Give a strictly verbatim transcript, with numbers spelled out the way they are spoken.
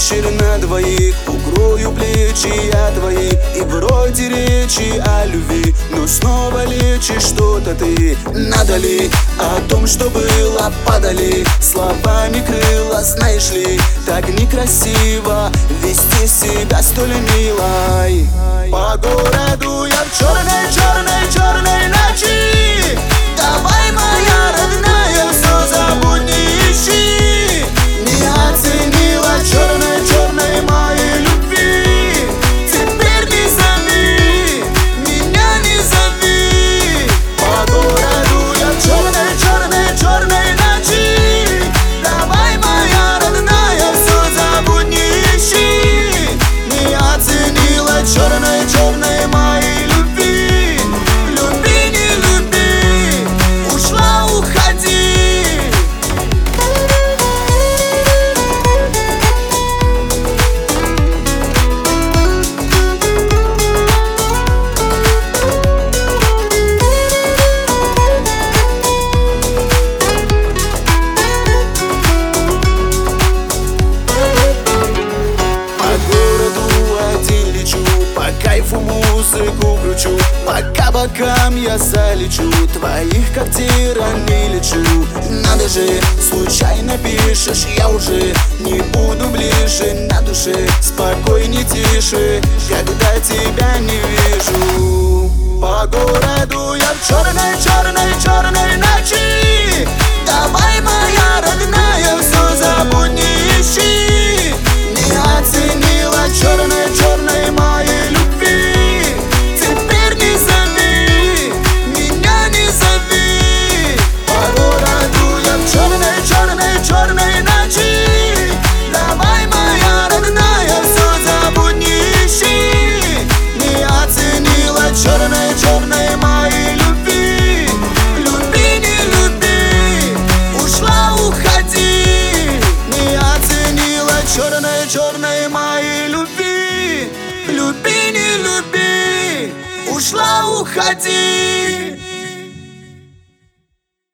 вечер на двоих, укрою плечи я твои. И вроде речи о любви, но снова лечишь что-то ты. Надо ли о том, что было, падали словами крыла, знаешь ли, так некрасиво вести себя столь милой. По городу я в черной, черной, черной ночи. Давай, моя родная, все забудь, не ищи. Не оценила черной, черной моей любви. Теперь не зови, меня не зови. По городу я в черной, черной, черной ночи. Давай, моя родная, все забудь, не ищи. Не оценила черной, черной моей любви. Люби, не люби, ушла, уходи. Кайфу музыку кручу, по кабакам я залечу, твоих как тиран лечу. Надо же, случайно пишешь, я уже не буду ближе. На душе спокойней, тише, когда тебя не вижу. По городу я в черной, черной, черной ночи. Давай, моя родная, все забудь, не ищи. Не оценила черной, черной моей любви. Теперь не зови, меня не зови. По городу я в черной, черной, черной ночи. Давай, моя родная, все забудь, не ищи. Не оценила черной, черной моей любви. Люби, не люби, ушла, уходи. Не оценила черной, черной моей любви. Люби, не люби, ушла, уходи.